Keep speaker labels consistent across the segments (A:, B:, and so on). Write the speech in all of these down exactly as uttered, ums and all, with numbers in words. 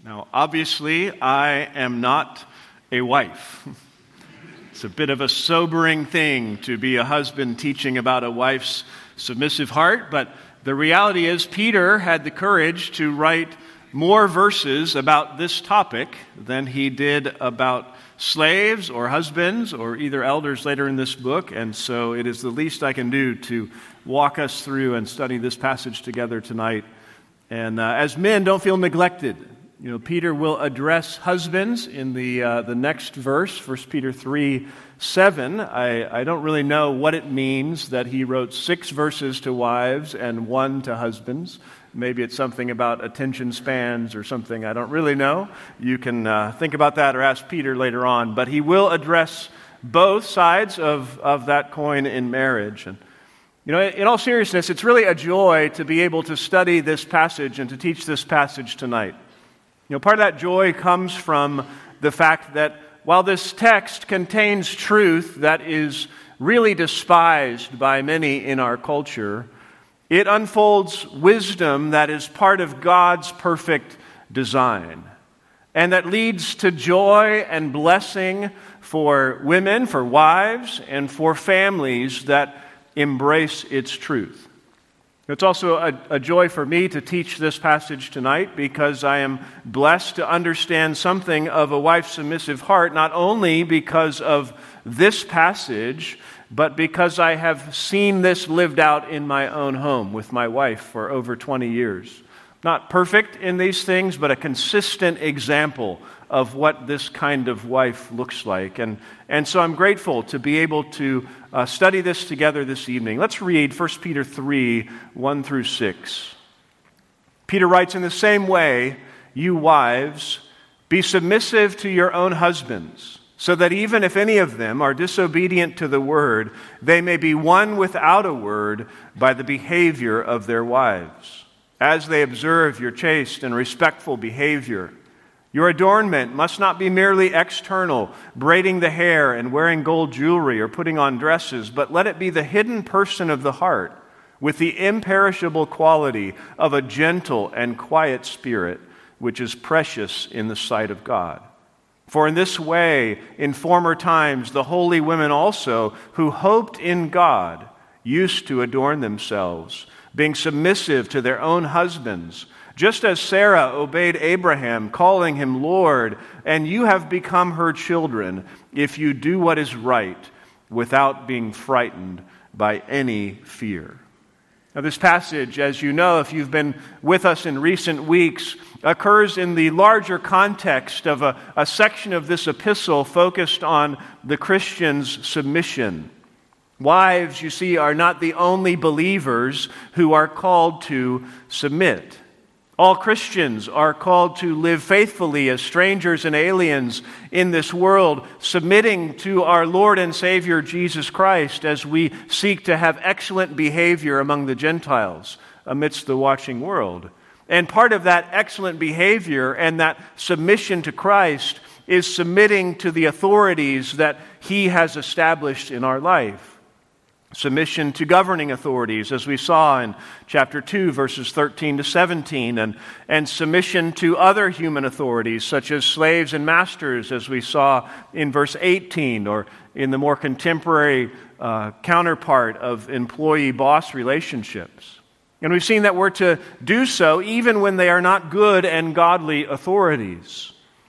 A: Now, obviously, I am not a wife. It's a bit of a sobering thing to be a husband teaching about a wife's submissive heart, but the reality is Peter had the courage to write more verses about this topic than he did about slaves or husbands or either elders later in this book, and so it is the least I can do to walk us through and study this passage together tonight. And uh, as men, don't feel neglected. You know, Peter will address husbands in the uh, the next verse, First Peter three seven. I, I don't really know what it means that he wrote six verses to wives and one to husbands. Maybe it's something about attention spans or something. I don't really know. You can uh, think about that or ask Peter later on. But he will address both sides of, of that coin in marriage. And you know, in all seriousness, it's really a joy to be able to study this passage and to teach this passage tonight. You know, part of that joy comes from the fact that while this text contains truth that is really despised by many in our culture, it unfolds wisdom that is part of God's perfect design and that leads to joy and blessing for women, for wives, and for families that embrace its truth. It's also a, a joy for me to teach this passage tonight because I am blessed to understand something of a wife's submissive heart, not only because of this passage, but because I have seen this lived out in my own home with my wife for over twenty years. Not perfect in these things, but a consistent example of what this kind of wife looks like. And, and so I'm grateful to be able to uh, study this together this evening. Let's read First Peter three, one through six. Peter writes, "In the same way, you wives, be submissive to your own husbands, so that even if any of them are disobedient to the word, they may be won without a word by the behavior of their wives, as they observe your chaste and respectful behavior. Your adornment must not be merely external, braiding the hair and wearing gold jewelry or putting on dresses, but let it be the hidden person of the heart, with the imperishable quality of a gentle and quiet spirit, which is precious in the sight of God. For in this way, in former times, the holy women also, who hoped in God, used to adorn themselves, being submissive to their own husbands, just as Sarah obeyed Abraham, calling him Lord, and you have become her children if you do what is right without being frightened by any fear." Now, this passage, as you know, if you've been with us in recent weeks, occurs in the larger context of a, a section of this epistle focused on the Christian's submission. Wives, you see, are not the only believers who are called to submit. All Christians are called to live faithfully as strangers and aliens in this world, submitting to our Lord and Savior Jesus Christ as we seek to have excellent behavior among the Gentiles amidst the watching world. And part of that excellent behavior and that submission to Christ is submitting to the authorities that He has established in our life. Submission to governing authorities, as we saw in chapter two, verses thirteen to seventeen, and, and submission to other human authorities, such as slaves and masters, as we saw in verse eighteen, or in the more contemporary uh, counterpart of employee-boss relationships. And we've seen that we're to do so even when they are not good and godly authorities.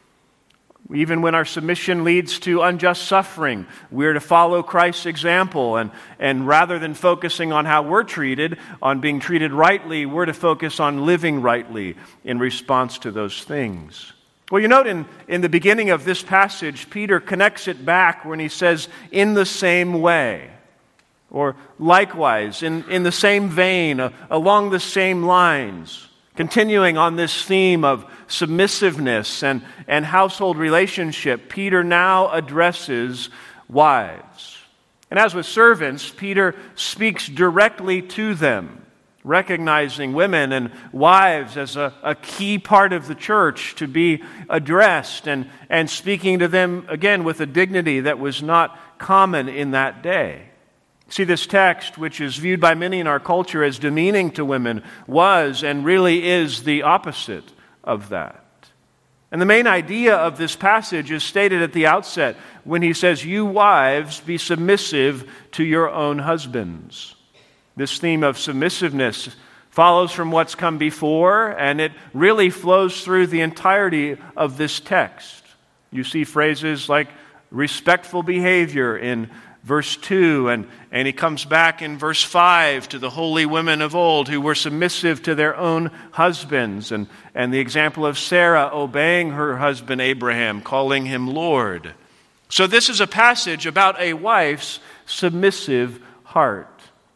A: Even when our submission leads to unjust suffering, we're to follow Christ's example. And, and rather than focusing on how we're treated, on being treated rightly, we're to focus on living rightly in response to those things. Well, you note in, in the beginning of this passage, Peter connects it back when he says, "in the same way," or likewise, in, in the same vein, uh, along the same lines. Continuing on this theme of submissiveness and, and household relationship, Peter now addresses wives. And as with servants, Peter speaks directly to them, recognizing women and wives as a, a key part of the church to be addressed, and, and speaking to them, again, with a dignity that was not common in that day. See, this text, which is viewed by many in our culture as demeaning to women, was and really is the opposite of that. And the main idea of this passage is stated at the outset when he says, "You wives, be submissive to your own husbands." This theme of submissiveness follows from what's come before, and it really flows through the entirety of this text. You see phrases like respectful behavior in verse two, and, and he comes back in verse five to the holy women of old who were submissive to their own husbands, and, and the example of Sarah obeying her husband Abraham, calling him Lord. So this is a passage about a wife's submissive heart.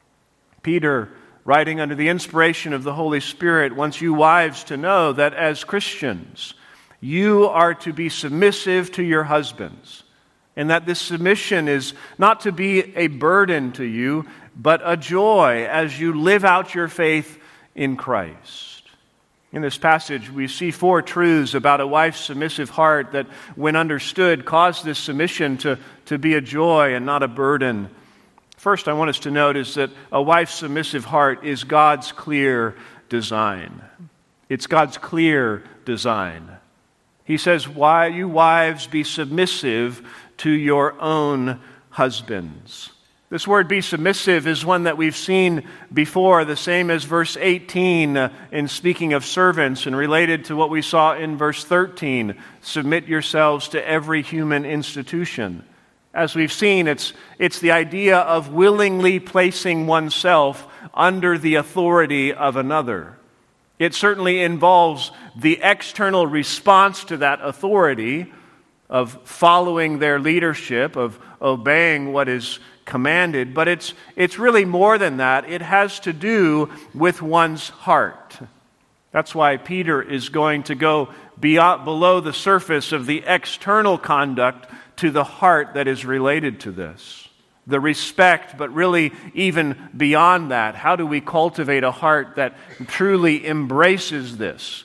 A: Peter, writing under the inspiration of the Holy Spirit, wants you wives to know that as Christians, you are to be submissive to your husbands, and that this submission is not to be a burden to you, but a joy as you live out your faith in Christ. In this passage, we see four truths about a wife's submissive heart that, when understood, cause this submission to, to be a joy and not a burden. First, I want us to note is that a wife's submissive heart is God's clear design. It's God's clear design. He says, "Why, you wives, be submissive to your own husbands." This word "be submissive" is one that we've seen before, the same as verse eighteen uh, in speaking of servants, and related to what we saw in verse thirteen, "Submit yourselves to every human institution." As we've seen, it's, it's the idea of willingly placing oneself under the authority of another. It certainly involves the external response to that authority of following their leadership, of obeying what is commanded, but it's, it's really more than that. It has to do with one's heart. That's why Peter is going to go beyond, below the surface of the external conduct to the heart that is related to this. The respect, but really even beyond that, how do we cultivate a heart that truly embraces this?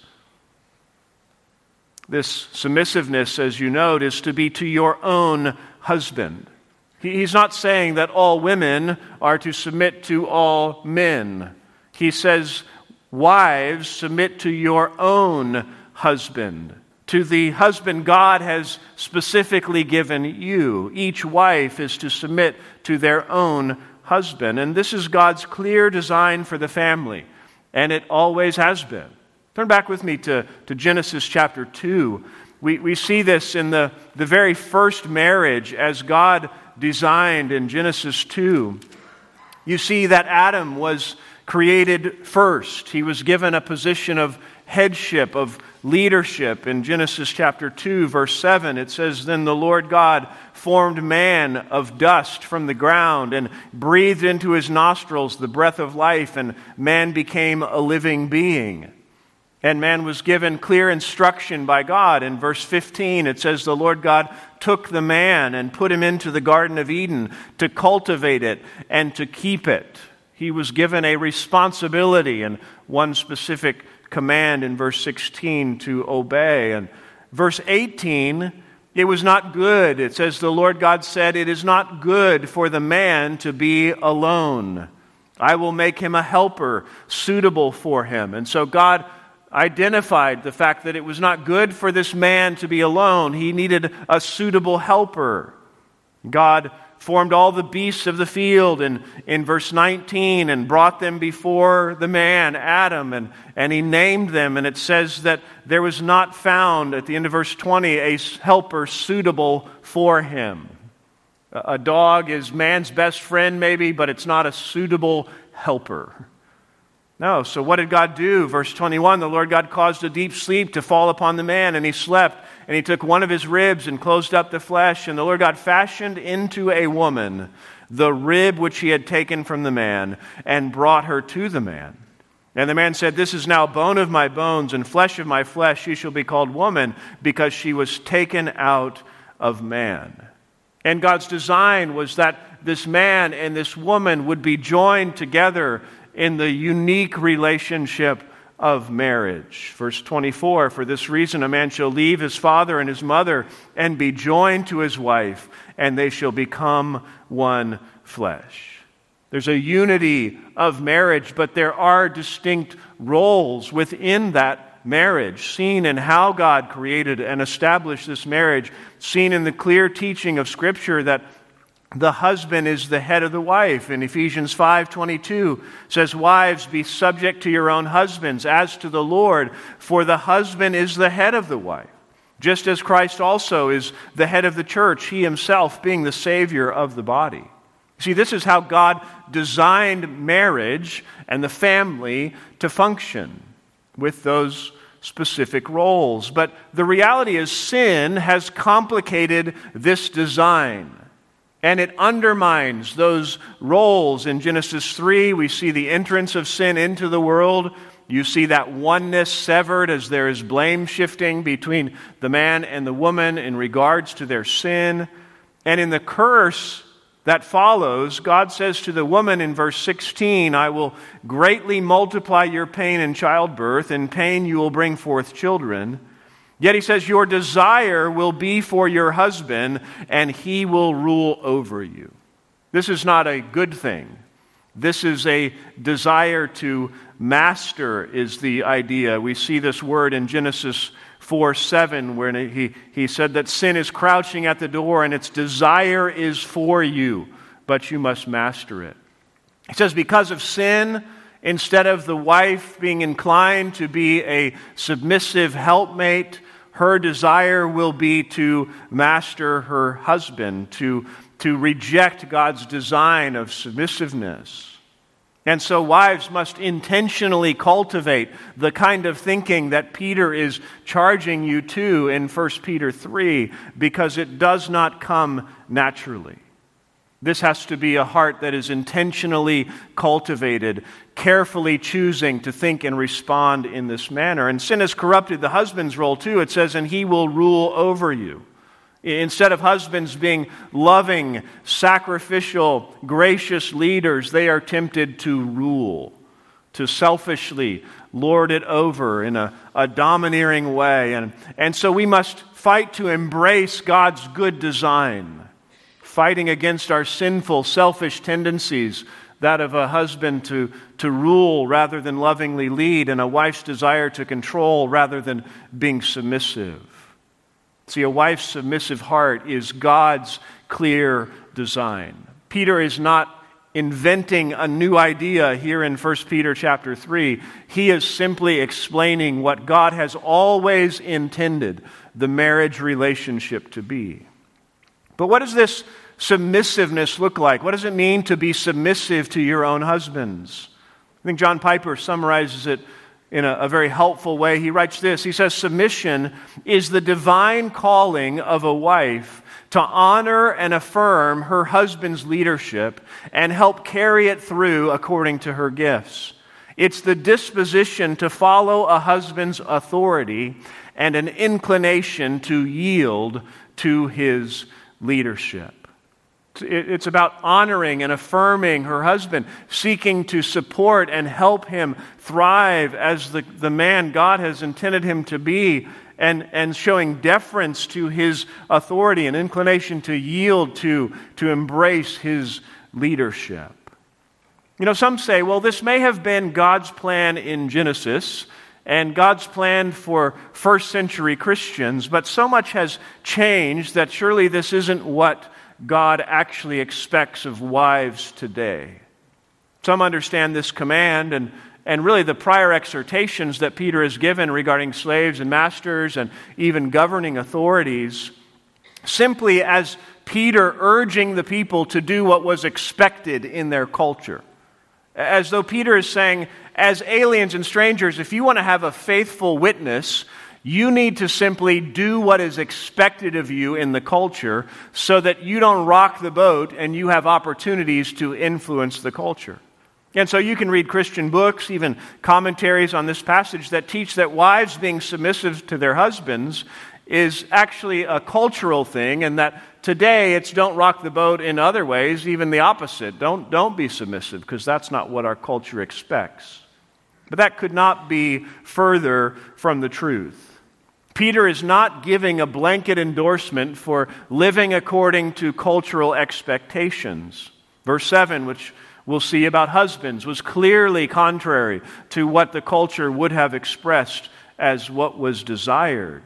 A: This submissiveness, as you note, is to be to your own husband. He's not saying that all women are to submit to all men. He says, "Wives, submit to your own husband." To the husband God has specifically given you. Each wife is to submit to their own husband. And this is God's clear design for the family. And it always has been. Turn back with me to, to Genesis chapter two. We, we see this in the, the very first marriage as God designed in Genesis two. You see that Adam was created first. He was given a position of headship, of leadership. In Genesis chapter two, verse seven, it says, "Then the Lord God formed man of dust from the ground and breathed into his nostrils the breath of life, and man became a living being." And man was given clear instruction by God. In verse fifteen, it says, "The Lord God took the man and put him into the Garden of Eden to cultivate it and to keep it." He was given a responsibility and one specific command in verse sixteen to obey. And verse eighteen, it was not good. It says, "The Lord God said, it is not good for the man to be alone. I will make him a helper suitable for him." And so God identified the fact that it was not good for this man to be alone. He needed a suitable helper. God formed all the beasts of the field in, in verse nineteen and brought them before the man, Adam, and, and he named them. And it says that there was not found, at the end of verse twenty, a helper suitable for him. A dog is man's best friend maybe, but it's not a suitable helper. No, so what did God do? Verse twenty-one, "The Lord God caused a deep sleep to fall upon the man, and he slept. And he took one of his ribs and closed up the flesh. And the Lord God fashioned into a woman the rib which he had taken from the man, and brought her to the man. And the man said, 'This is now bone of my bones and flesh of my flesh. She shall be called woman, because she was taken out of man.'" And God's design was that this man and this woman would be joined together in the unique relationship of marriage. Verse twenty-four, "For this reason a man shall leave his father and his mother and be joined to his wife, and they shall become one flesh." There's a unity of marriage, but there are distinct roles within that marriage, seen in how God created and established this marriage, seen in the clear teaching of Scripture that the husband is the head of the wife. In Ephesians five twenty-two says, "Wives, be subject to your own husbands as to the Lord, for the husband is the head of the wife, just as Christ also is the head of the church, he himself being the Savior of the body." See, this is how God designed marriage and the family to function, with those specific roles. But the reality is sin has complicated this design, and it undermines those roles. In Genesis three, we see the entrance of sin into the world. You see that oneness severed as there is blame shifting between the man and the woman in regards to their sin. And in the curse that follows, God says to the woman in verse sixteen, "I will greatly multiply your pain in childbirth. In pain you will bring forth children." Yet he says, "Your desire will be for your husband, and he will rule over you." This is not a good thing. This is a desire to master, is the idea. We see this word in Genesis four seven, where he, he said that sin is crouching at the door and its desire is for you, but you must master it. He says because of sin, instead of the wife being inclined to be a submissive helpmate, her desire will be to master her husband, to, to reject God's design of submissiveness. And so wives must intentionally cultivate the kind of thinking that Peter is charging you to in First Peter three, because it does not come naturally. This has to be a heart that is intentionally cultivated, carefully choosing to think and respond in this manner. And sin has corrupted the husband's role too. It says, "And he will rule over you." Instead of husbands being loving, sacrificial, gracious leaders, they are tempted to rule, to selfishly lord it over in a, a domineering way. And, and so we must fight to embrace God's good design, fighting against our sinful, selfish tendencies, that of a husband to, to rule rather than lovingly lead, and a wife's desire to control rather than being submissive. See, a wife's submissive heart is God's clear design. Peter is not inventing a new idea here in First Peter chapter three. He is simply explaining what God has always intended the marriage relationship to be. But what does this submissiveness look like? What does it mean to be submissive to your own husbands? I think John Piper summarizes it in a, a very helpful way. He writes this. He says, "Submission is the divine calling of a wife to honor and affirm her husband's leadership and help carry it through according to her gifts. It's the disposition to follow a husband's authority and an inclination to yield to his leadership." It's about honoring and affirming her husband, seeking to support and help him thrive as the, the man God has intended him to be, and, and showing deference to his authority and inclination to yield to, to embrace his leadership. You know, some say, well, this may have been God's plan in Genesis and God's plan for first century Christians, but so much has changed that surely this isn't what God actually expects of wives today. Some understand this command and, and really the prior exhortations that Peter has given regarding slaves and masters and even governing authorities simply as Peter urging the people to do what was expected in their culture. As though Peter is saying, as aliens and strangers, if you want to have a faithful witness, you need to simply do what is expected of you in the culture so that you don't rock the boat and you have opportunities to influence the culture. And so you can read Christian books, even commentaries on this passage that teach that wives being submissive to their husbands is actually a cultural thing, and that today it's don't rock the boat in other ways, even the opposite. Don't, don't be submissive, because that's not what our culture expects. But that could not be further from the truth. Peter is not giving a blanket endorsement for living according to cultural expectations. Verse seven, which we'll see about husbands, was clearly contrary to what the culture would have expressed as what was desired.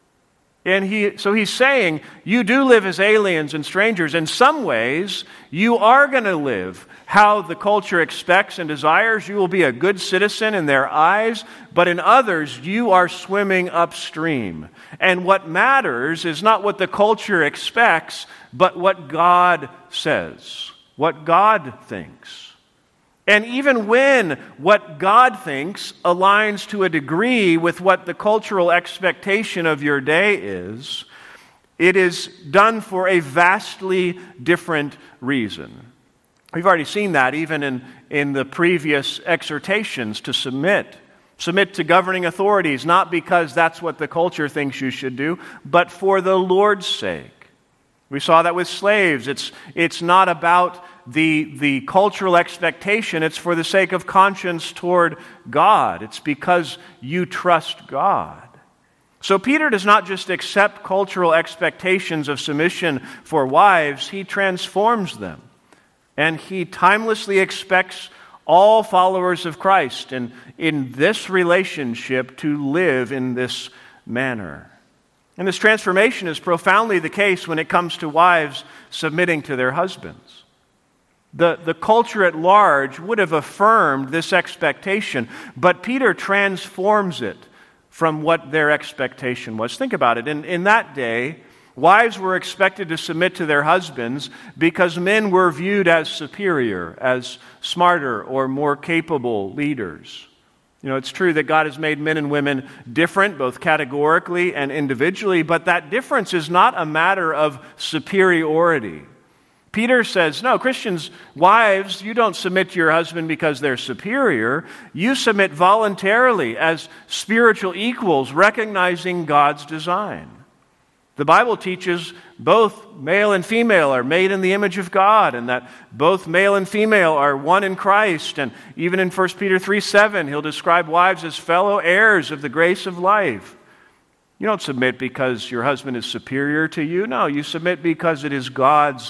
A: And he, so he's saying, you do live as aliens and strangers. In some ways, you are going to live how the culture expects and desires. You will be a good citizen in their eyes, but in others, you are swimming upstream. And what matters is not what the culture expects, but what God says, what God thinks. And even when what God thinks aligns to a degree with what the cultural expectation of your day is, it is done for a vastly different reason. We've already seen that even in, in the previous exhortations to submit. Submit to governing authorities, not because that's what the culture thinks you should do, but for the Lord's sake. We saw that with slaves. It's, it's not about the, the cultural expectation. It's for the sake of conscience toward God. It's because you trust God. So Peter does not just accept cultural expectations of submission for wives. He transforms them. And he timelessly expects all followers of Christ and in this relationship to live in this manner. And this transformation is profoundly the case when it comes to wives submitting to their husbands. The, the culture at large would have affirmed this expectation, but Peter transforms it from what their expectation was. Think about it. In, in that day, wives were expected to submit to their husbands because men were viewed as superior, as smarter or more capable leaders. You know, it's true that God has made men and women different, both categorically and individually, but that difference is not a matter of superiority. Peter says, no, Christians, wives, you don't submit to your husband because they're superior. You submit voluntarily as spiritual equals, recognizing God's design. The Bible teaches both male and female are made in the image of God, and that both male and female are one in Christ. And even in First Peter three seven, he'll describe wives as fellow heirs of the grace of life. You don't submit because your husband is superior to you. No, you submit because it is God's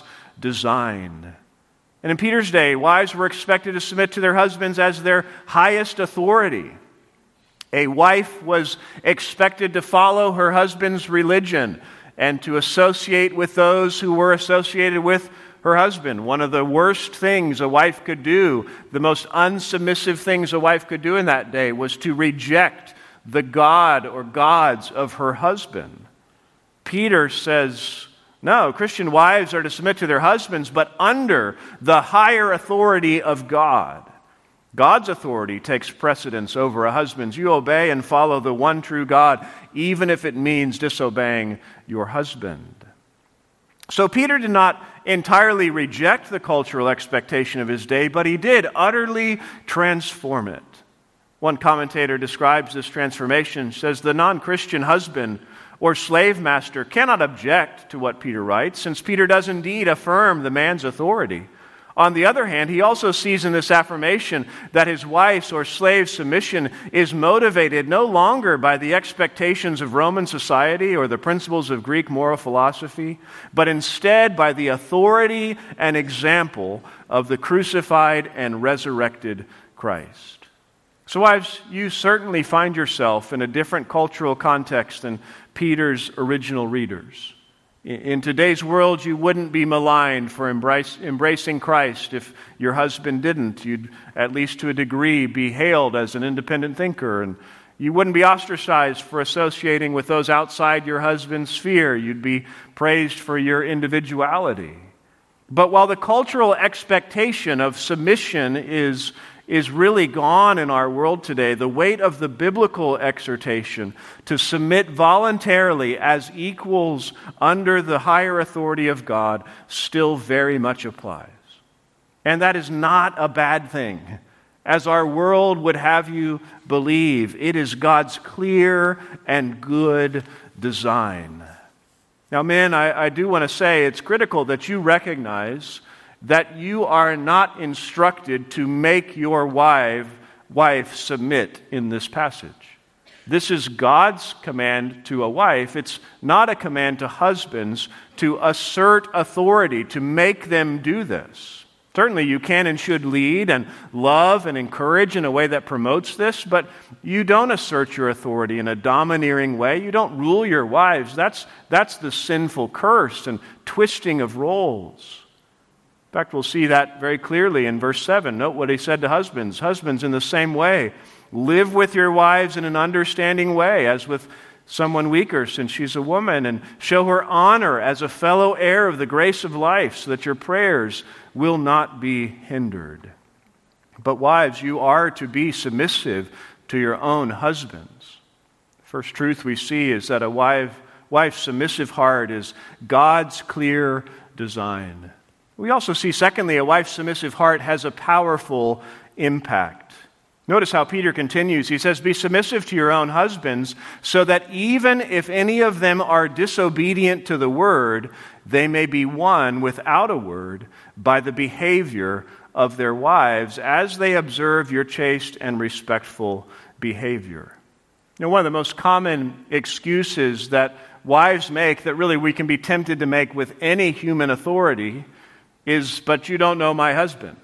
A: design. And in Peter's day, wives were expected to submit to their husbands as their highest authority. A wife was expected to follow her husband's religion and to associate with those who were associated with her husband. One of the worst things a wife could do, the most unsubmissive things a wife could do in that day, was to reject the God or gods of her husband. Peter says, no, Christian wives are to submit to their husbands, but under the higher authority of God. God's authority takes precedence over a husband's. You obey and follow the one true God, even if it means disobeying your husband. So Peter did not entirely reject the cultural expectation of his day, but he did utterly transform it. One commentator describes this transformation, says the non-Christian husband or slave master cannot object to what Peter writes, since Peter does indeed affirm the man's authority. On the other hand, he also sees in this affirmation that his wife's or slave's submission is motivated no longer by the expectations of Roman society or the principles of Greek moral philosophy, but instead by the authority and example of the crucified and resurrected Christ. So wives, you certainly find yourself in a different cultural context than Peter's original readers. In today's world, you wouldn't be maligned for embrace, embracing Christ if your husband didn't. You'd, at least to a degree, be hailed as an independent thinker. And you wouldn't be ostracized for associating with those outside your husband's sphere. You'd be praised for your individuality. But while the cultural expectation of submission is is really gone in our world today, the weight of the biblical exhortation to submit voluntarily as equals under the higher authority of God still very much applies. And that is not a bad thing. As our world would have you believe, it is God's clear and good design. Now, men, I, I do want to say it's critical that you recognize that you are not instructed to make your wife, wife submit in this passage. This is God's command to a wife. It's not a command to husbands to assert authority, to make them do this. Certainly you can and should lead and love and encourage in a way that promotes this, but you don't assert your authority in a domineering way. You don't rule your wives. That's, that's the sinful curse and twisting of roles. In fact, we'll see that very clearly in verse seven. Note what he said to husbands. Husbands, in the same way, live with your wives in an understanding way, as with someone weaker, since she's a woman, and show her honor as a fellow heir of the grace of life, so that your prayers will not be hindered. But wives, you are to be submissive to your own husbands. The first truth we see is that a wife, wife's submissive heart is God's clear design. We also see, secondly, a wife's submissive heart has a powerful impact. Notice how Peter continues. He says, be submissive to your own husbands, so that even if any of them are disobedient to the word, they may be won without a word by the behavior of their wives, as they observe your chaste and respectful behavior. You know, one of the most common excuses that wives make, that really we can be tempted to make with any human authority, is, but you don't know my husband.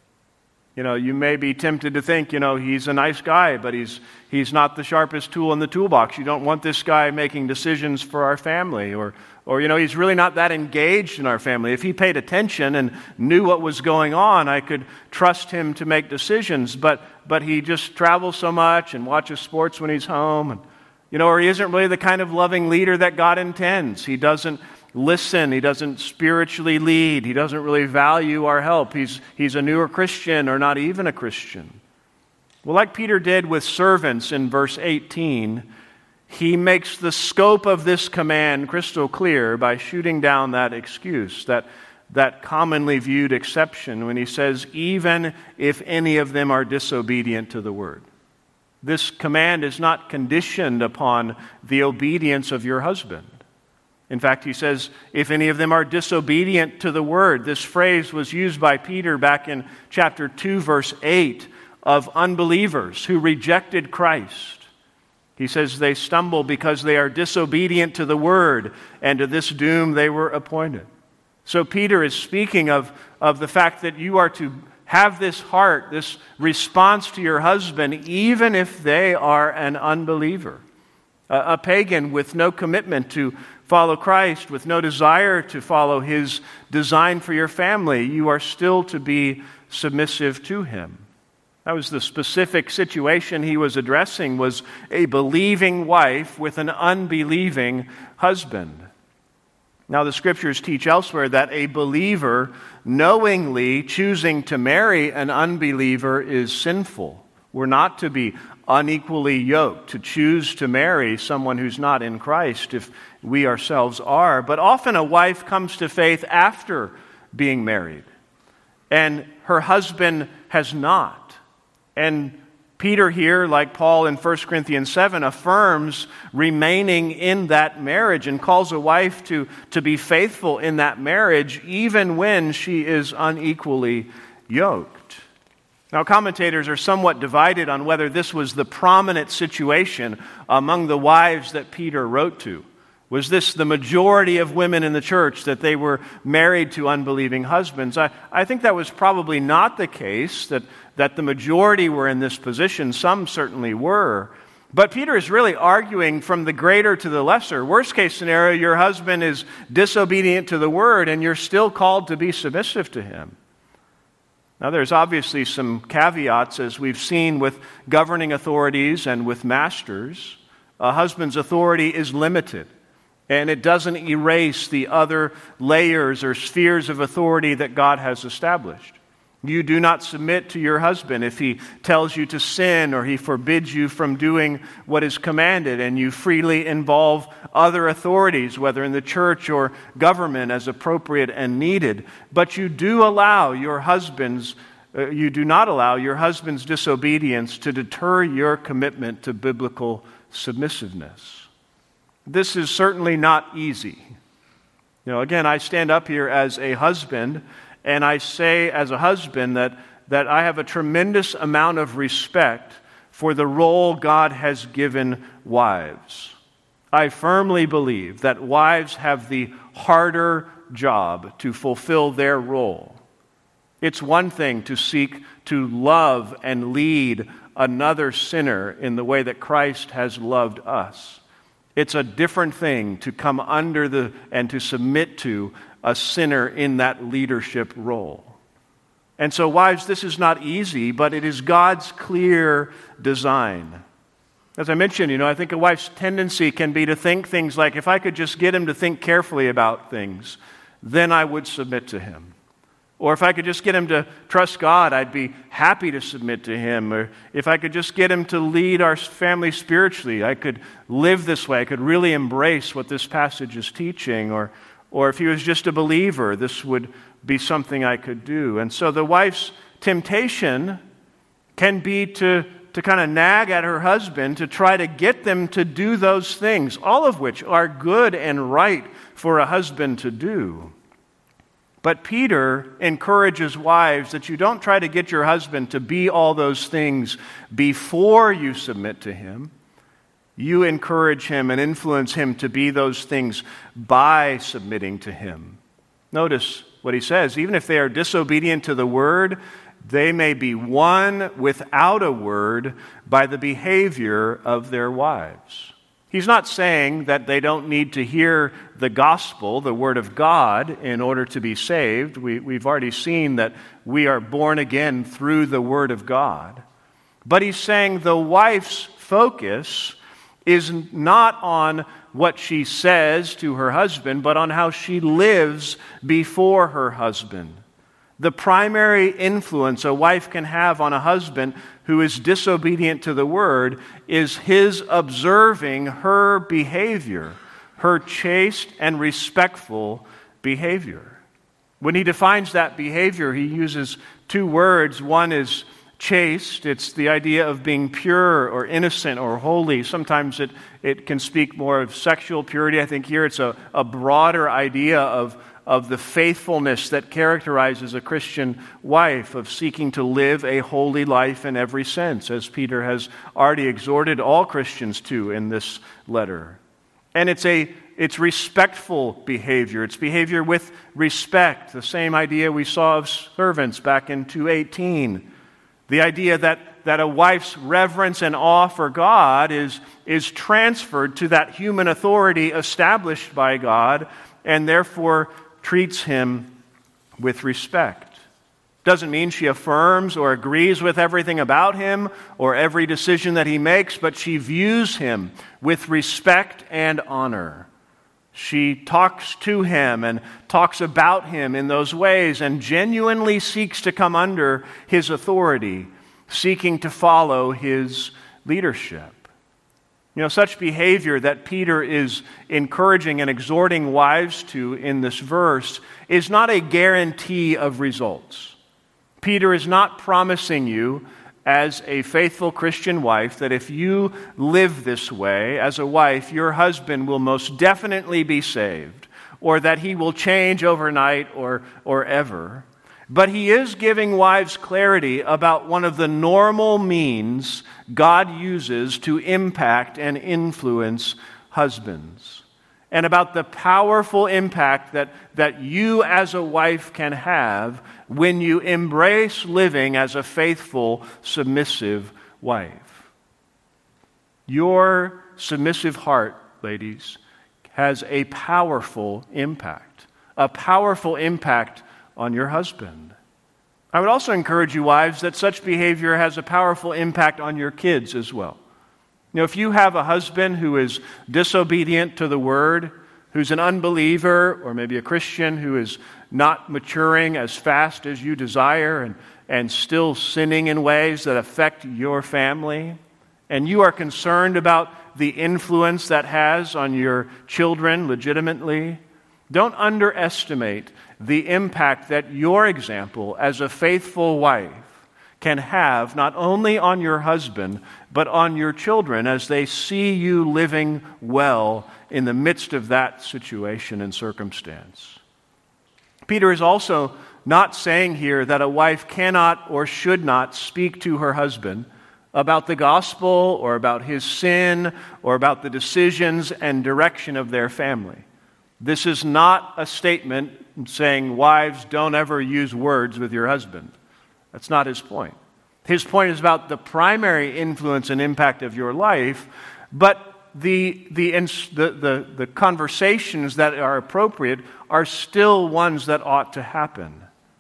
A: You know, you may be tempted to think, you know, he's a nice guy, but he's he's not the sharpest tool in the toolbox. You don't want this guy making decisions for our family. Or, or you know, he's really not that engaged in our family. If he paid attention and knew what was going on, I could trust him to make decisions. But but he just travels so much and watches sports when he's home. And, you know, or he isn't really the kind of loving leader that God intends. He doesn't listen. He doesn't spiritually lead. He doesn't really value our help. He's, he's a newer Christian or not even a Christian. Well, like Peter did with servants in verse eighteen, he makes the scope of this command crystal clear by shooting down that excuse, that, that commonly viewed exception when he says, even if any of them are disobedient to the word. This command is not conditioned upon the obedience of your husband. In fact, he says, if any of them are disobedient to the word. This phrase was used by Peter back in chapter two, verse eight, of unbelievers who rejected Christ. He says they stumble because they are disobedient to the word, and to this doom they were appointed. So Peter is speaking of, of the fact that you are to have this heart, this response to your husband, even if they are an unbeliever, a, a pagan with no commitment to follow Christ, with no desire to follow his design for your family. You are still to be submissive to him. That was the specific situation he was addressing, was a believing wife with an unbelieving husband. Now, the scriptures teach elsewhere that a believer knowingly choosing to marry an unbeliever is sinful. We're not to be unequally yoked, to choose to marry someone who's not in Christ if we ourselves are. But often a wife comes to faith after being married, and her husband has not. And Peter here, like Paul in First Corinthians seven, affirms remaining in that marriage and calls a wife to, to be faithful in that marriage even when she is unequally yoked. Now, commentators are somewhat divided on whether this was the prominent situation among the wives that Peter wrote to. Was this the majority of women in the church, that they were married to unbelieving husbands? I, I think that was probably not the case, that, that the majority were in this position. Some certainly were. But Peter is really arguing from the greater to the lesser. Worst case scenario, your husband is disobedient to the word, and you're still called to be submissive to him. Now, there's obviously some caveats, as we've seen with governing authorities and with masters. A husband's authority is limited, and it doesn't erase the other layers or spheres of authority that God has established. You do not submit to your husband if he tells you to sin or he forbids you from doing what is commanded, and you freely involve other authorities, whether in the church or government, as appropriate and needed. But you do allow your husband's, uh, you do not allow your husband's disobedience to deter your commitment to biblical submissiveness. This is certainly not easy. You know, again, I stand up here as a husband, and I say as a husband that, that I have a tremendous amount of respect for the role God has given wives. I firmly believe that wives have the harder job to fulfill their role. It's one thing to seek to love and lead another sinner in the way that Christ has loved us. It's a different thing to come under the and to submit to a sinner in that leadership role. And so, wives, this is not easy, but it is God's clear design. As I mentioned, you know, I think a wife's tendency can be to think things like, if I could just get him to think carefully about things, then I would submit to him. Or if I could just get him to trust God, I'd be happy to submit to him. Or if I could just get him to lead our family spiritually, I could live this way. I could really embrace what this passage is teaching. Or, or if he was just a believer, this would be something I could do. And so the wife's temptation can be to, to kind of nag at her husband to try to get them to do those things, all of which are good and right for a husband to do. But Peter encourages wives that you don't try to get your husband to be all those things before you submit to him. You encourage him and influence him to be those things by submitting to him. Notice what he says. Even if they are disobedient to the word, they may be won without a word by the behavior of their wives. He's not saying that they don't need to hear the gospel, the word of God, in order to be saved. We, we've already seen that we are born again through the word of God. But he's saying the wife's focus is not on what she says to her husband, but on how she lives before her husband. The primary influence a wife can have on a husband who is disobedient to the word is his observing her behavior, her chaste and respectful behavior. When he defines that behavior, he uses two words. One is chaste. It's the idea of being pure or innocent or holy. Sometimes it, it can speak more of sexual purity. I think here it's a, a broader idea of of the faithfulness that characterizes a Christian wife, of seeking to live a holy life in every sense, as Peter has already exhorted all Christians to in this letter. And it's a it's respectful behavior. It's behavior with respect, the same idea we saw of servants back in two eighteen. The idea that, that a wife's reverence and awe for God is, is transferred to that human authority established by God, and therefore treats him with respect. Doesn't mean she affirms or agrees with everything about him or every decision that he makes, but she views him with respect and honor. She talks to him and talks about him in those ways and genuinely seeks to come under his authority, seeking to follow his leadership. You know, such behavior that Peter is encouraging and exhorting wives to in this verse is not a guarantee of results. Peter is not promising you as a faithful Christian wife that if you live this way as a wife, your husband will most definitely be saved, or that he will change overnight or, or ever. But he is giving wives clarity about one of the normal means God uses to impact and influence husbands, and about the powerful impact that, that you as a wife can have when you embrace living as a faithful, submissive wife. Your submissive heart, ladies, has a powerful impact, a powerful impact on your husband. I would also encourage you, wives, that such behavior has a powerful impact on your kids as well. You know, if you have a husband who is disobedient to the word, who's an unbeliever, or maybe a Christian who is not maturing as fast as you desire and, and still sinning in ways that affect your family, and you are concerned about the influence that has on your children legitimately, don't underestimate the impact that your example as a faithful wife can have not only on your husband, but on your children as they see you living well in the midst of that situation and circumstance. Peter is also not saying here that a wife cannot or should not speak to her husband about the gospel or about his sin or about the decisions and direction of their family. This is not a statement saying, wives, don't ever use words with your husband. That's not his point. His point is about the primary influence and impact of your life, but the, the, the, the, the conversations that are appropriate are still ones that ought to happen.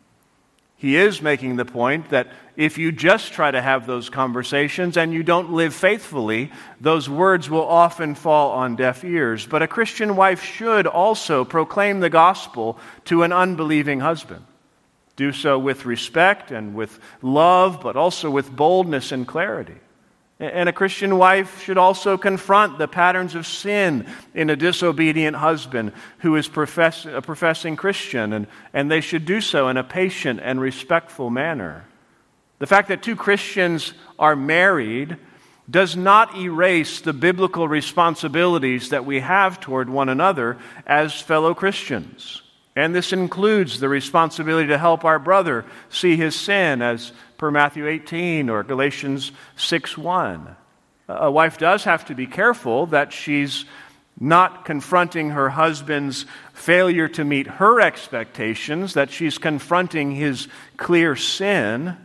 A: He is making the point that if you just try to have those conversations and you don't live faithfully, those words will often fall on deaf ears. But a Christian wife should also proclaim the gospel to an unbelieving husband. Do so with respect and with love, but also with boldness and clarity. And a Christian wife should also confront the patterns of sin in a disobedient husband who is profess- a professing Christian, and, and they should do so in a patient and respectful manner. The fact that two Christians are married does not erase the biblical responsibilities that we have toward one another as fellow Christians. And this includes the responsibility to help our brother see his sin, as per Matthew eighteen or Galatians six one. A wife does have to be careful that she's not confronting her husband's failure to meet her expectations, that she's confronting his clear sin,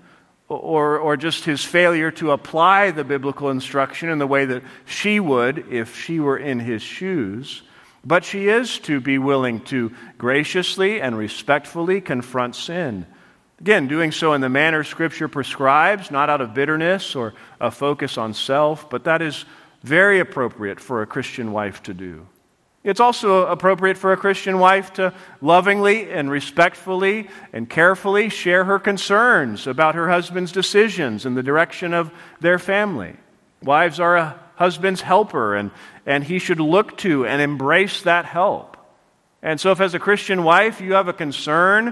A: or, or just his failure to apply the biblical instruction in the way that she would if she were in his shoes. But she is to be willing to graciously and respectfully confront sin. Again, doing so in the manner Scripture prescribes, not out of bitterness or a focus on self, but that is very appropriate for a Christian wife to do. It's also appropriate for a Christian wife to lovingly and respectfully and carefully share her concerns about her husband's decisions in the direction of their family. Wives are a husband's helper, and, and he should look to and embrace that help. And so if as a Christian wife you have a concern,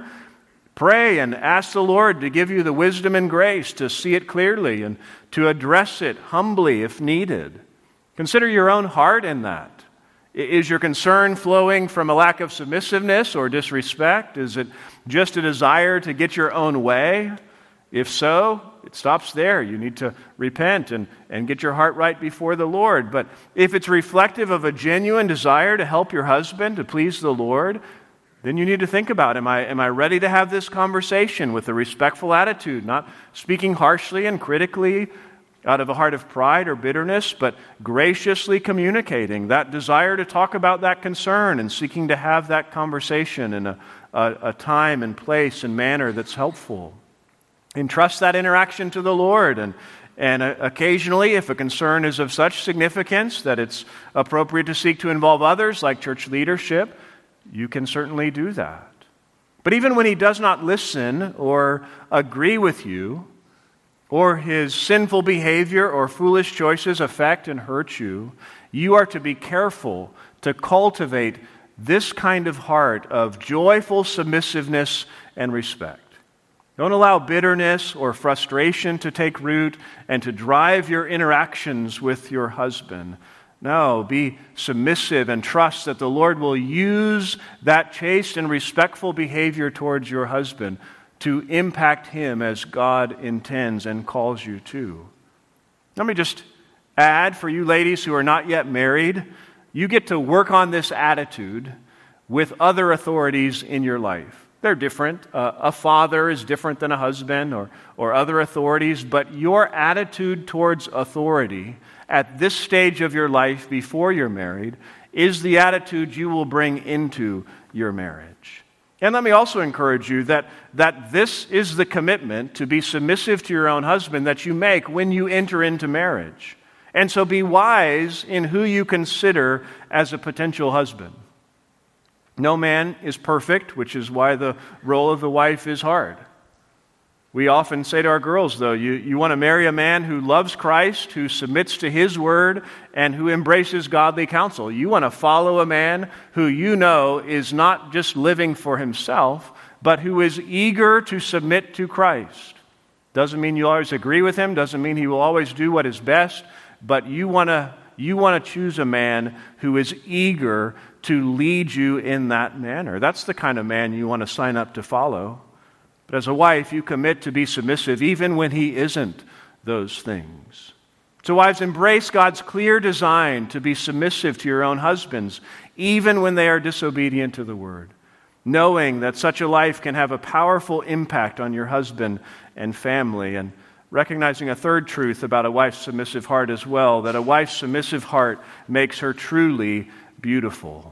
A: pray and ask the Lord to give you the wisdom and grace to see it clearly and to address it humbly if needed. Consider your own heart in that. Is your concern flowing from a lack of submissiveness or disrespect? Is it just a desire to get your own way? If so, it stops there. You need to repent and, and get your heart right before the Lord. But if it's reflective of a genuine desire to help your husband, to please the Lord, then you need to think about, am I, am I ready to have this conversation with a respectful attitude, not speaking harshly and critically out of a heart of pride or bitterness, but graciously communicating that desire to talk about that concern and seeking to have that conversation in a, a, a time and place and manner that's helpful. Entrust that interaction to the Lord, and, and uh, occasionally, if a concern is of such significance that it's appropriate to seek to involve others, like church leadership, you can certainly do that. But even when he does not listen or agree with you, or his sinful behavior or foolish choices affect and hurt you, you are to be careful to cultivate this kind of heart of joyful submissiveness and respect. Don't allow bitterness or frustration to take root and to drive your interactions with your husband. No, be submissive and trust that the Lord will use that chaste and respectful behavior towards your husband to impact him as God intends and calls you to. Let me just add, for you ladies who are not yet married, you get to work on this attitude with other authorities in your life. They're different. Uh, a father is different than a husband or, or other authorities, but your attitude towards authority at this stage of your life before you're married is the attitude you will bring into your marriage. And let me also encourage you that, that this is the commitment to be submissive to your own husband that you make when you enter into marriage. And so be wise in who you consider as a potential husband. No man is perfect, which is why the role of the wife is hard. We often say to our girls, though, you, you want to marry a man who loves Christ, who submits to his word, and who embraces godly counsel. You want to follow a man who you know is not just living for himself, but who is eager to submit to Christ. Doesn't mean you always agree with him, doesn't mean he will always do what is best, but you want to you want to choose a man who is eager to lead you in that manner. That's the kind of man you want to sign up to follow. But as a wife, you commit to be submissive even when he isn't those things. So wives, embrace God's clear design to be submissive to your own husbands, even when they are disobedient to the word, knowing that such a life can have a powerful impact on your husband and family, and recognizing a third truth about a wife's submissive heart as well, that a wife's submissive heart makes her truly beautiful.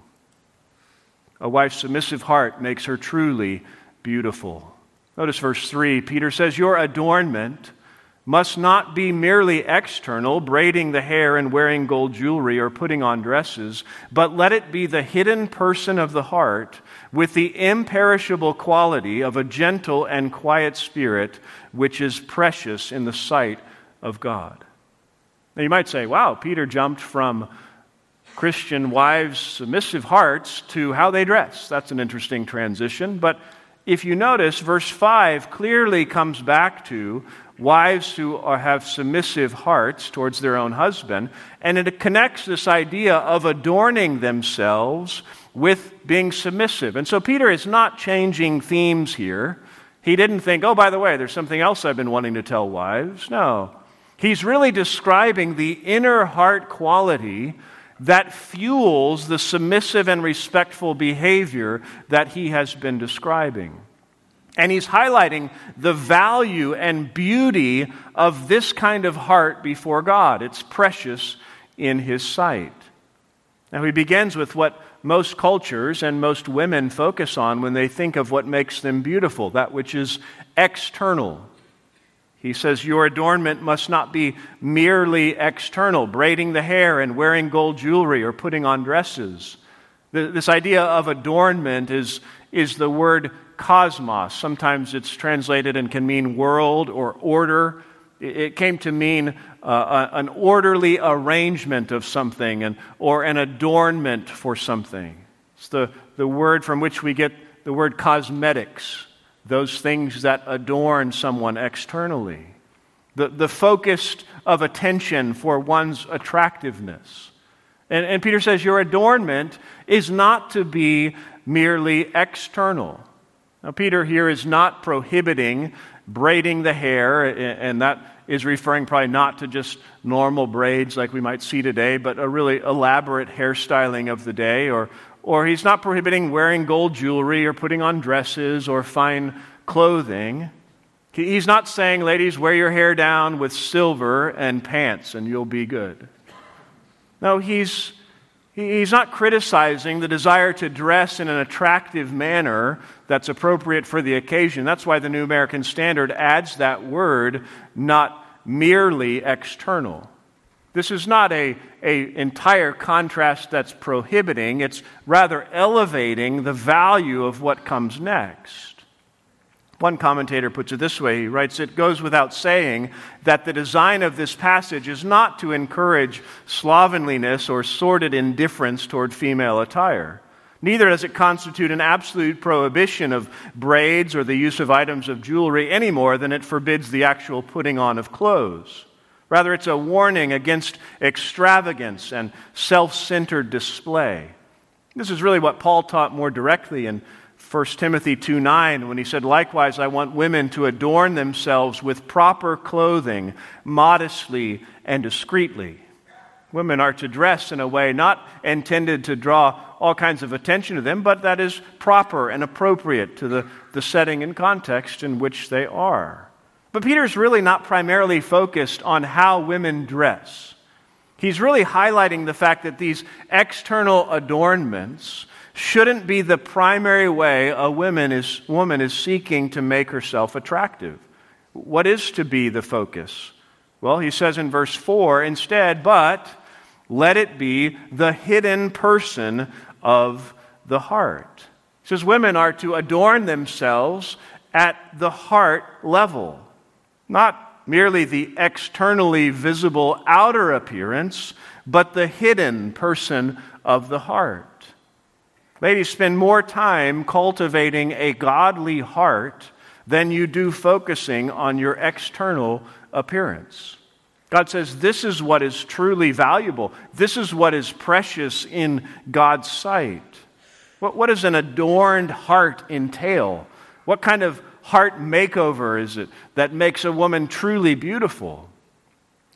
A: A wife's submissive heart makes her truly beautiful. Notice verse three. Peter says, your adornment must not be merely external, braiding the hair and wearing gold jewelry or putting on dresses, but let it be the hidden person of the heart with the imperishable quality of a gentle and quiet spirit, which is precious in the sight of God. Now you might say, wow, Peter jumped from Christian wives' submissive hearts to how they dress. That's an interesting transition. But if you notice, verse five clearly comes back to wives who are, have submissive hearts towards their own husband, and it connects this idea of adorning themselves with being submissive. And so Peter is not changing themes here. He didn't think, oh, by the way, there's something else I've been wanting to tell wives. No. He's really describing the inner heart quality that fuels the submissive and respectful behavior that he has been describing. And he's highlighting the value and beauty of this kind of heart before God. It's precious in his sight. Now he begins with what most cultures and most women focus on when they think of what makes them beautiful, that which is external. He says, your adornment must not be merely external, braiding the hair and wearing gold jewelry or putting on dresses. This idea of adornment is, is the word cosmos. Sometimes it's translated and can mean world or order. It came to mean uh, an orderly arrangement of something and, or an adornment for something. It's the, the word from which we get the word cosmetics, those things that adorn someone externally. The, the focus of attention for one's attractiveness. And, and Peter says your adornment is not to be merely external. Now, Peter here is not prohibiting braiding the hair, and that is referring probably not to just normal braids like we might see today, but a really elaborate hairstyling of the day, or Or he's not prohibiting wearing gold jewelry or putting on dresses or fine clothing. He's not saying, ladies, wear your hair down with silver and pants and you'll be good. No, he's, he's not criticizing the desire to dress in an attractive manner that's appropriate for the occasion. That's why the New American Standard adds that word, not merely external. This is not a, a entire contrast that's prohibiting. It's rather elevating the value of what comes next. One commentator puts it this way. He writes, it goes without saying that the design of this passage is not to encourage slovenliness or sordid indifference toward female attire. Neither does it constitute an absolute prohibition of braids or the use of items of jewelry any more than it forbids the actual putting on of clothes. Rather, it's a warning against extravagance and self-centered display. This is really what Paul taught more directly in First Timothy two nine when he said, likewise, I want women to adorn themselves with proper clothing, modestly and discreetly. Women are to dress in a way not intended to draw all kinds of attention to them, but that is proper and appropriate to the, the setting and context in which they are. But Peter's really not primarily focused on how women dress. He's really highlighting the fact that these external adornments shouldn't be the primary way a woman is, woman is seeking to make herself attractive. What is to be the focus? Well, he says in verse four, instead, but let it be the hidden person of the heart. He says women are to adorn themselves at the heart level. Not merely the externally visible outer appearance, but the hidden person of the heart. Ladies, spend more time cultivating a godly heart than you do focusing on your external appearance. God says this is what is truly valuable. This is what is precious in God's sight. What, what does an adorned heart entail? What kind of heart makeover is it that makes a woman truly beautiful?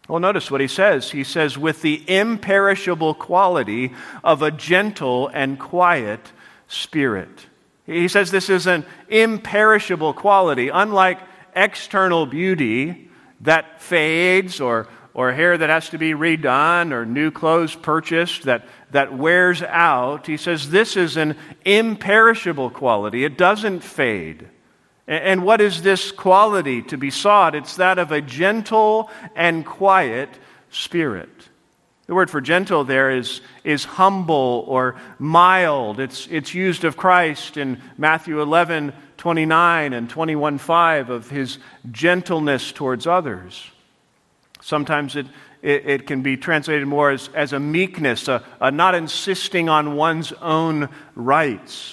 A: Well, notice what he says. He says, with the imperishable quality of a gentle and quiet spirit. He says this is an imperishable quality, unlike external beauty that fades, or, or hair that has to be redone, or new clothes purchased that, that wears out. He says this is an imperishable quality. It doesn't fade. And what is this quality to be sought? It's that of a gentle and quiet spirit. The word for gentle there is, is humble or mild. It's, it's used of Christ in Matthew eleven twenty-nine and twenty-one five of his gentleness towards others. Sometimes it, it, it can be translated more as, as a meekness, a, a not insisting on one's own rights.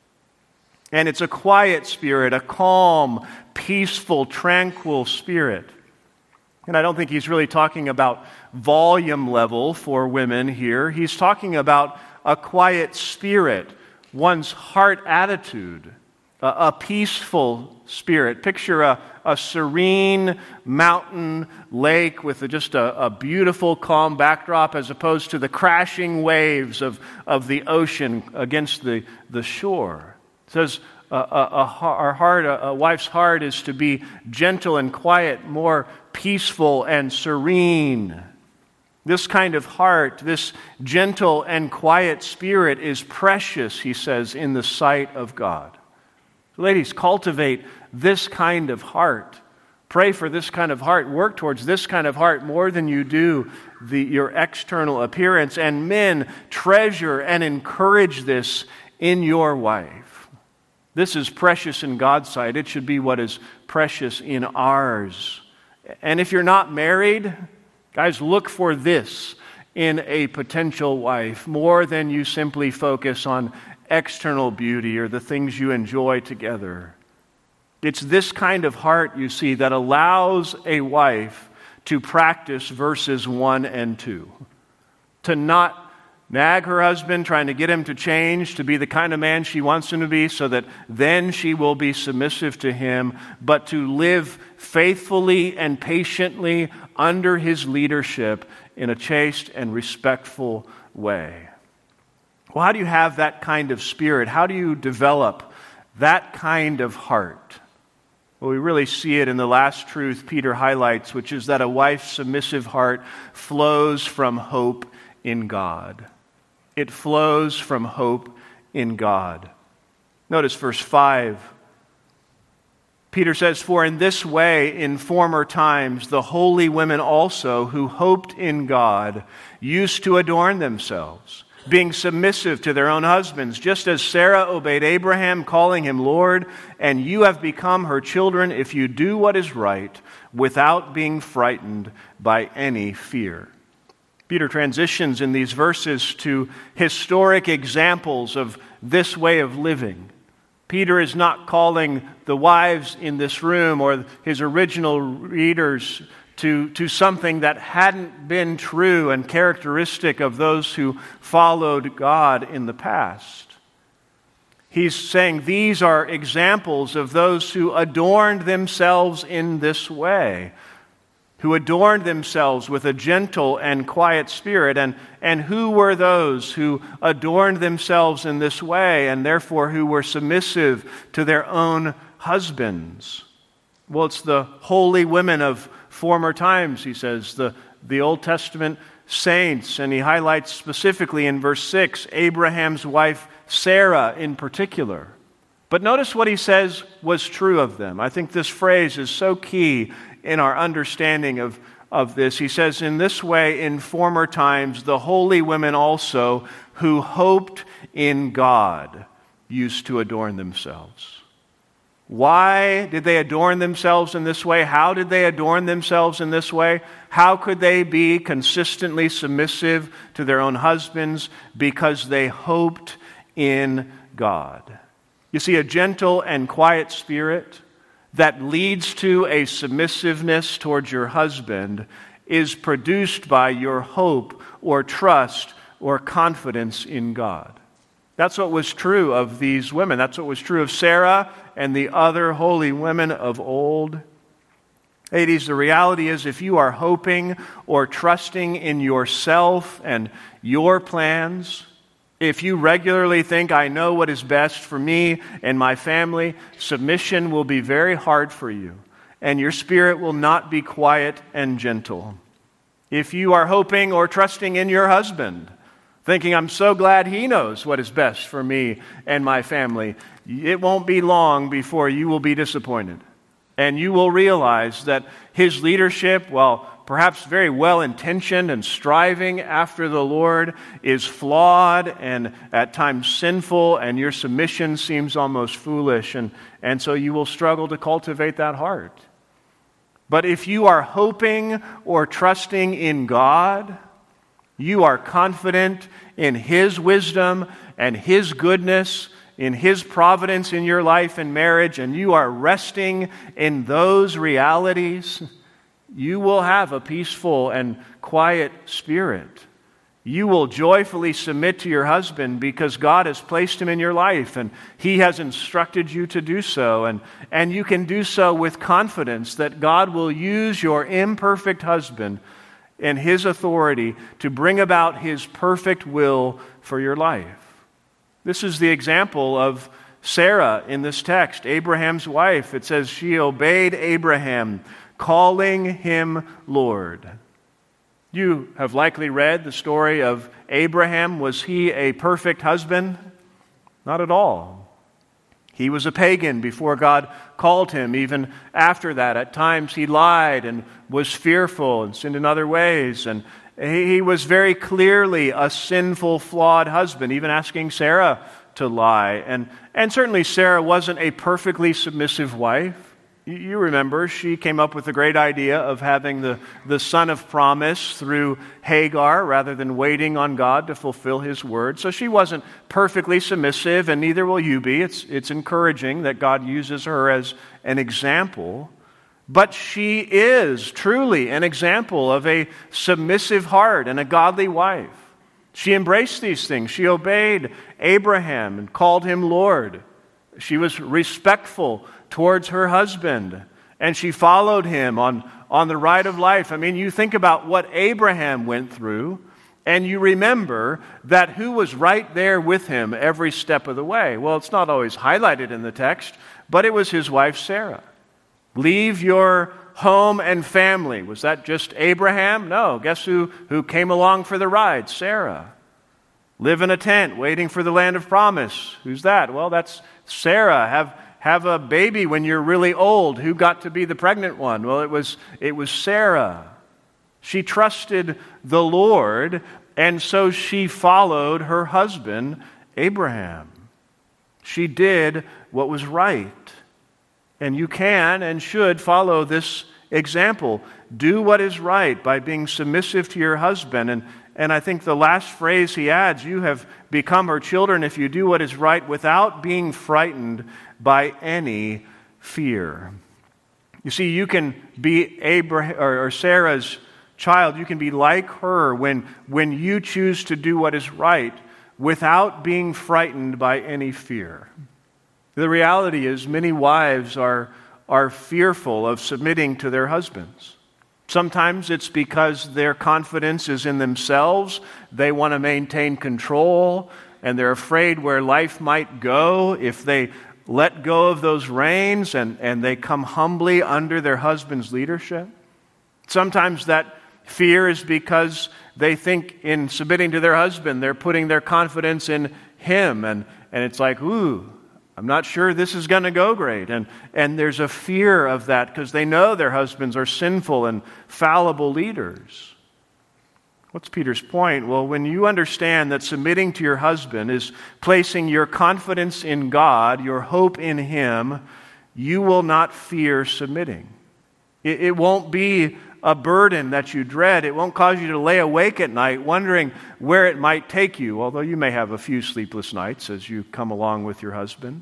A: And it's a quiet spirit, a calm, peaceful, tranquil spirit. And I don't think he's really talking about volume level for women here. He's talking about a quiet spirit, one's heart attitude, a, a peaceful spirit. Picture a, a serene mountain lake with a, just a, a beautiful, calm backdrop as opposed to the crashing waves of, of the ocean against the, the shore. It says a, a, a, our heart, a, a wife's heart is to be gentle and quiet, more peaceful and serene. This kind of heart, this gentle and quiet spirit is precious, he says, in the sight of God. Ladies, cultivate this kind of heart. Pray for this kind of heart. Work towards this kind of heart more than you do the, your external appearance. And men, treasure and encourage this in your wife. This is precious in God's sight. It should be what is precious in ours. And if you're not married, guys, look for this in a potential wife more than you simply focus on external beauty or the things you enjoy together. It's this kind of heart, you see, that allows a wife to practice verses one and two. To not nag her husband, trying to get him to change, to be the kind of man she wants him to be, so that then she will be submissive to him, but to live faithfully and patiently under his leadership in a chaste and respectful way. Well, how do you have that kind of spirit? How do you develop that kind of heart? Well, we really see it in the last truth Peter highlights, which is that a wife's submissive heart flows from hope in God. It flows from hope in God. Notice verse five. Peter says, "For in this way, in former times, the holy women also, who hoped in God, used to adorn themselves, being submissive to their own husbands, just as Sarah obeyed Abraham, calling him Lord, and you have become her children if you do what is right, without being frightened by any fear." Peter transitions in these verses to historic examples of this way of living. Peter is not calling the wives in this room or his original readers to, to something that hadn't been true and characteristic of those who followed God in the past. He's saying these are examples of those who adorned themselves in this way, who adorned themselves with a gentle and quiet spirit. And, and who were those who adorned themselves in this way and therefore who were submissive to their own husbands? Well, it's the holy women of former times, he says, the, the Old Testament saints. And he highlights specifically in verse six, Abraham's wife Sarah in particular. But notice what he says was true of them. I think this phrase is so key in our understanding of, of this. He says, in this way, in former times, the holy women also who hoped in God used to adorn themselves. Why did they adorn themselves in this way? How did they adorn themselves in this way? How could they be consistently submissive to their own husbands? Because they hoped in God. You see, a gentle and quiet spirit that leads to a submissiveness towards your husband is produced by your hope or trust or confidence in God. That's what was true of these women. That's what was true of Sarah and the other holy women of old. Ladies, the reality is if you are hoping or trusting in yourself and your plans, if you regularly think, I know what is best for me and my family, submission will be very hard for you, and your spirit will not be quiet and gentle. If you are hoping or trusting in your husband, thinking, I'm so glad he knows what is best for me and my family, it won't be long before you will be disappointed. And you will realize that his leadership, while perhaps very well-intentioned and striving after the Lord, is flawed and at times sinful, and your submission seems almost foolish. And, and so you will struggle to cultivate that heart. But if you are hoping or trusting in God, you are confident in his wisdom and his goodness, in his providence in your life and marriage, and you are resting in those realities, you will have a peaceful and quiet spirit. You will joyfully submit to your husband because God has placed him in your life and he has instructed you to do so. And, and you can do so with confidence that God will use your imperfect husband and his authority to bring about his perfect will for your life. This is the example of Sarah in this text, Abraham's wife. It says she obeyed Abraham, calling him Lord. You have likely read the story of Abraham. Was he a perfect husband? Not at all. He was a pagan before God called him. Even after that, at times he lied and was fearful and sinned in other ways. And he was very clearly a sinful, flawed husband, even asking Sarah to lie. And, and certainly Sarah wasn't a perfectly submissive wife. You remember, she came up with the great idea of having the, the son of promise through Hagar rather than waiting on God to fulfill his word. So she wasn't perfectly submissive, and neither will you be. It's, it's encouraging that God uses her as an example. But she is truly an example of a submissive heart and a godly wife. She embraced these things. She obeyed Abraham and called him Lord. She was respectful towards her husband, and she followed him on, on the ride of life. I mean, you think about what Abraham went through, and you remember that who was right there with him every step of the way? Well, it's not always highlighted in the text, but it was his wife Sarah. Leave your home and family. Was that just Abraham? No. Guess who, who came along for the ride? Sarah. Live in a tent waiting for the land of promise. Who's that? Well, that's Sarah. Have have a baby when you're really old. Who got to be the pregnant one? Well, it was it was Sarah. She trusted the Lord, and so she followed her husband, Abraham. She did what was right. And you can and should follow this example. Do what is right by being submissive to your husband. And, and I think the last phrase he adds, you have become her children if you do what is right without being frightened by any fear. You see, you can be Abraham or, or Sarah's child. You can be like her when, when you choose to do what is right without being frightened by any fear. The reality is many wives are, are fearful of submitting to their husbands. Sometimes it's because their confidence is in themselves. They want to maintain control, and they're afraid where life might go if they let go of those reins and, and they come humbly under their husband's leadership. Sometimes that fear is because they think in submitting to their husband, they're putting their confidence in him, and, and it's like, ooh, I'm not sure this is going to go great. And, and there's a fear of that because they know their husbands are sinful and fallible leaders. What's Peter's point? Well, when you understand that submitting to your husband is placing your confidence in God, your hope in him, you will not fear submitting. It, it won't be a burden that you dread. It won't cause you to lay awake at night wondering where it might take you, although you may have a few sleepless nights as you come along with your husband.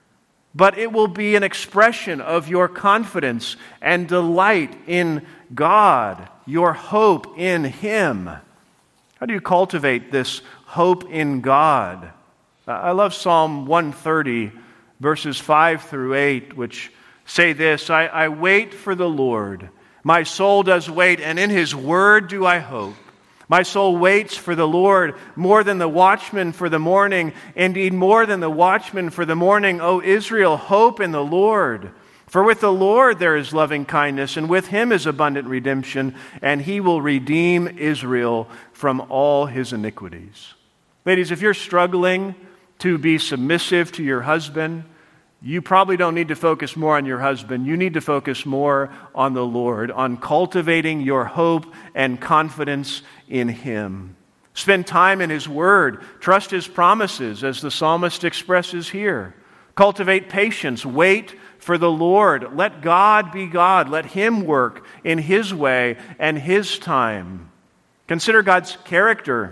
A: But it will be an expression of your confidence and delight in God, your hope in him. How do you cultivate this hope in God? I love Psalm one thirty, verses five through eight, which Say this, I, I wait for the Lord. My soul does wait, and in his word do I hope. My soul waits for the Lord more than the watchman for the morning. Indeed, more than the watchman for the morning. O Israel, hope in the Lord. For with the Lord there is loving kindness, and with him is abundant redemption, and he will redeem Israel from all his iniquities. Ladies, if you're struggling to be submissive to your husband, you probably don't need to focus more on your husband. You need to focus more on the Lord, on cultivating your hope and confidence in him. Spend time in his word. Trust his promises, as the psalmist expresses here. Cultivate patience. Wait for the Lord. Let God be God. Let him work in his way and his time. Consider God's character.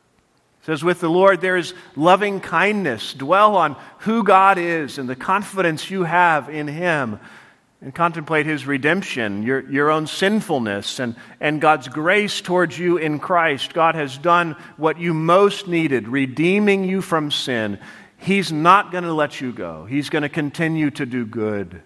A: It says, with the Lord there is loving kindness. Dwell on who God is and the confidence you have in him. And contemplate his redemption, your, your own sinfulness, and, and God's grace towards you in Christ. God has done what you most needed, redeeming you from sin. He's not going to let you go. He's going to continue to do good.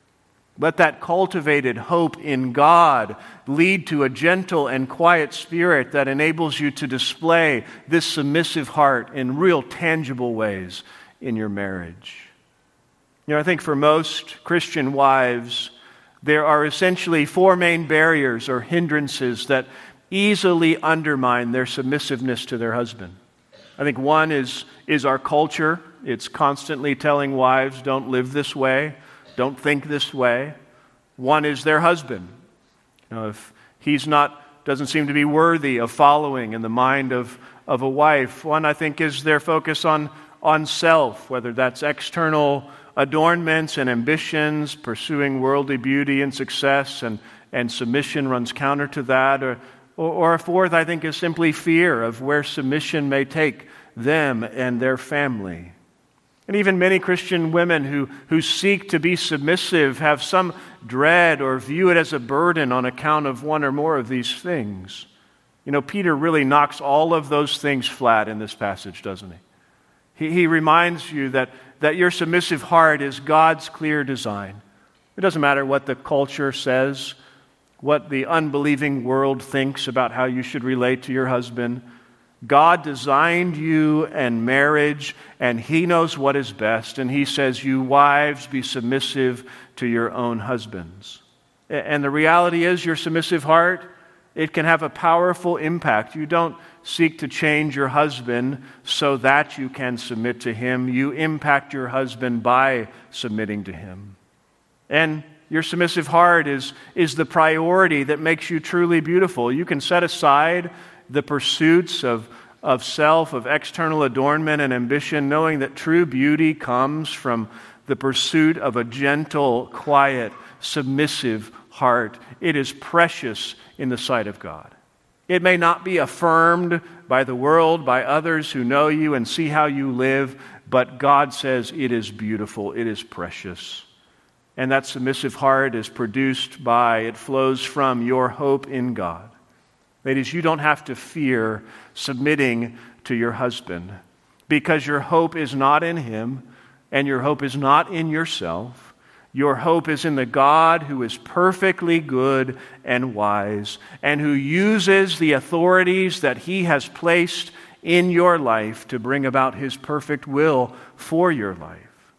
A: Let that cultivated hope in God lead to a gentle and quiet spirit that enables you to display this submissive heart in real tangible ways in your marriage. You know, I think for most Christian wives, there are essentially four main barriers or hindrances that easily undermine their submissiveness to their husband. I think one is, is our culture. It's constantly telling wives, don't live this way. Don't think this way. One is their husband. You know, if he's not, doesn't seem to be worthy of following in the mind of, of a wife. One, I think, is their focus on, on self, whether that's external adornments and ambitions, pursuing worldly beauty and success, and, and submission runs counter to that. Or, or, or a fourth, I think, is simply fear of where submission may take them and their family. And even many Christian women who, who seek to be submissive have some dread or view it as a burden on account of one or more of these things. You know, Peter really knocks all of those things flat in this passage, doesn't he? He, he reminds you that, that your submissive heart is God's clear design. It doesn't matter what the culture says, what the unbelieving world thinks about how you should relate to your husband. God designed you and marriage, and he knows what is best. And he says, you wives, be submissive to your own husbands. And the reality is, your submissive heart, it can have a powerful impact. You don't seek to change your husband so that you can submit to him. You impact your husband by submitting to him. And your submissive heart is, is the priority that makes you truly beautiful. You can set aside the pursuits of, of self, of external adornment and ambition, knowing that true beauty comes from the pursuit of a gentle, quiet, submissive heart. It is precious in the sight of God. It may not be affirmed by the world, by others who know you and see how you live, but God says it is beautiful, it is precious. And that submissive heart is produced by, it flows from your hope in God. Ladies, you don't have to fear submitting to your husband because your hope is not in him and your hope is not in yourself. Your hope is in the God who is perfectly good and wise and who uses the authorities that he has placed in your life to bring about his perfect will for your life.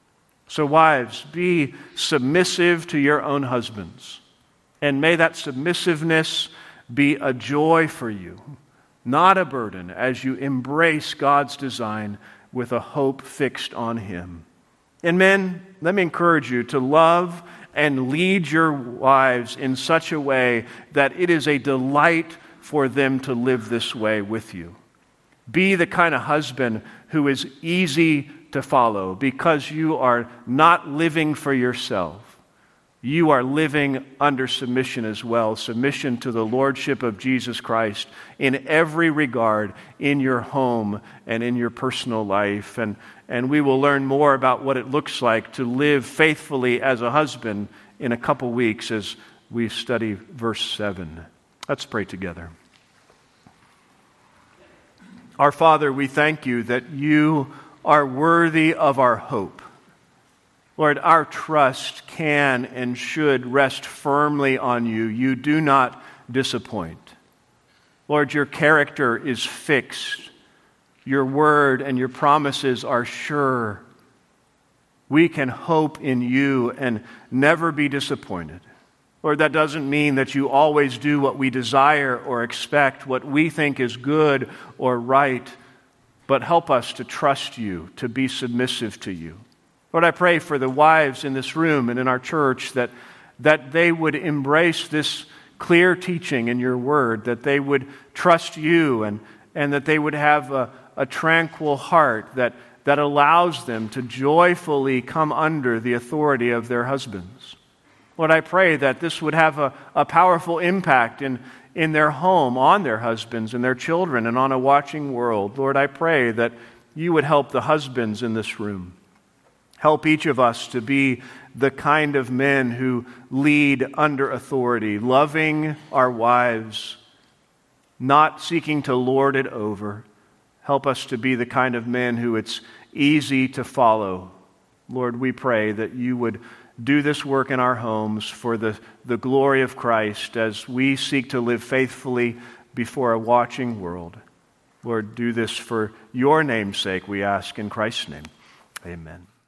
A: So wives, be submissive to your own husbands, and may that submissiveness be a joy for you, not a burden, as you embrace God's design with a hope fixed on him. And men, let me encourage you to love and lead your wives in such a way that it is a delight for them to live this way with you. Be the kind of husband who is easy to follow because you are not living for yourself. You are living under submission as well, submission to the lordship of Jesus Christ in every regard in your home and in your personal life. And, and we will learn more about what it looks like to live faithfully as a husband in a couple weeks as we study verse seven. Let's pray together. Our Father, we thank you that you are worthy of our hope. Lord, our trust can and should rest firmly on you. You do not disappoint. Lord, your character is fixed. Your word and your promises are sure. We can hope in you and never be disappointed. Lord, that doesn't mean that you always do what we desire or expect, what we think is good or right, but help us to trust you, to be submissive to you. Lord, I pray for the wives in this room and in our church that, that they would embrace this clear teaching in your word, that they would trust you and, and that they would have a, a tranquil heart that, that allows them to joyfully come under the authority of their husbands. Lord, I pray that this would have a, a powerful impact in, in their home, on their husbands and their children, and on a watching world. Lord, I pray that you would help the husbands in this room. Help each of us to be the kind of men who lead under authority, loving our wives, not seeking to lord it over. Help us to be the kind of men who it's easy to follow. Lord, we pray that you would do this work in our homes for the, the glory of Christ as we seek to live faithfully before a watching world. Lord, do this for your name's sake, we ask in Christ's name. Amen.